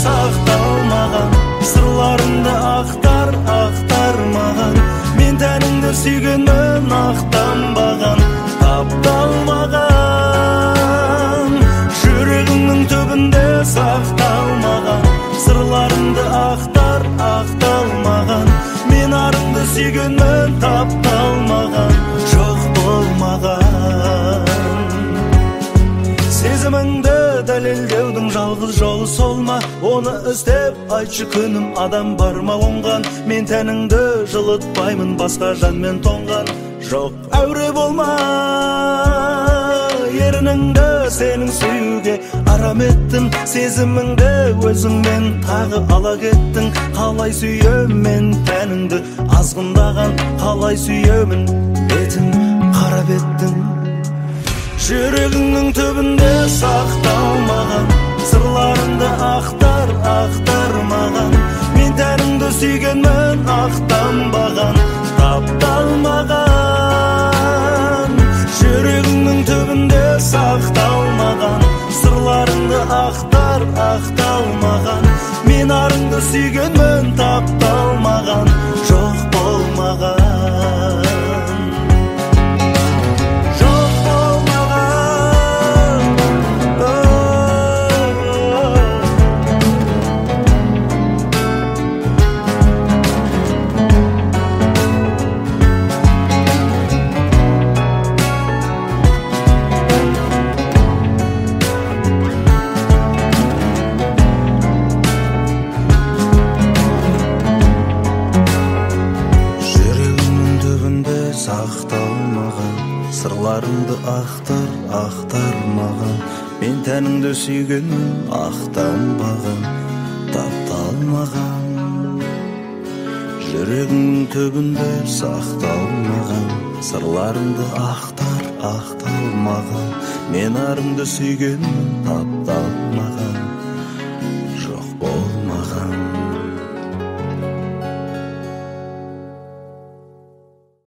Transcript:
сақталмаған, сырларыңды ақтар маған. Мен тәніңді сүйгенмін, ақтанбаған, тапталмаған. Жүрегіңнің түбінде сақталмаған, сырларыңды ақталмаған. Мен арыңды сүйгенмін, тапталмаған, жоқ болмаған. Сезіміңді дәлелдеудің жалғыз жолы сол ма? Оны іздеп айтшы күнім, адам бар ма оңған? Мен тәніңді жылытпаймын, басқа жанмен тоңған. Жоқ, әуре болма, ерініңді сенің сүюге арам еттім. Сезіміңді өзіңмен тағы ала кеттің. Қалай сүйемін тәніңді азғындаған, қалай сүйемін бетін қарап еттің. Жүрегіңнің түбінде сақталмаған, сырларыңды ақтар маған. Мен тәніңді сүйгенмін, ақтанбаған, тапталмаған. Жүрегіңнің түбінде сақталмаған, сырларыңды ақталмаған. Мен арыңды сүйгенмін, тапталмаған, жоқ болмаған. Сақталмаған, сырларыңды ақтар маған. Мен тәніңді сүйгенмін, ақтанбаған, тапталмаған. Жүрегіңнің түбінде сақталмаған, сырларыңды ақталмаған. Мен арыңды сүйгенмін, тапталмаған.